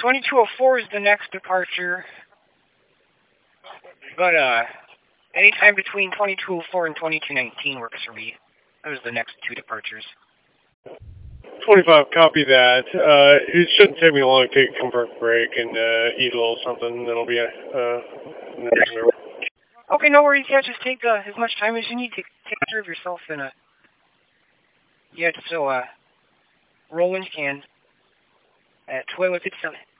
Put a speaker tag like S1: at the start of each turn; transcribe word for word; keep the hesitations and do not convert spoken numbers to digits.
S1: twenty-two oh four is the next departure. But, uh, anytime between twenty-two oh four and twenty-two nineteen works for me. Those are the next two departures.
S2: twenty-five, copy that. Uh, it shouldn't take me long to take a comfort break and uh, eat a little something. That'll be uh,
S1: Okay, no worries. Yeah, just take uh, as much time as you need to take care of yourself. And, uh, yeah, so, uh, roll when you can. Uh, toilet itself.